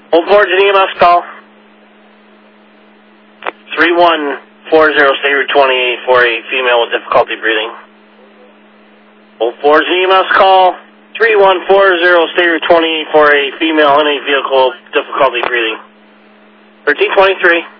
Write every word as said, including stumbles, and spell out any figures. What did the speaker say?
Old Forge and E M S call. three one four zero, State Route twenty-eight for a female with difficulty breathing. Old Forge and E M S call. three one four zero, State Route twenty-eight for a female in a vehicle with difficulty breathing. thirteen twenty-three.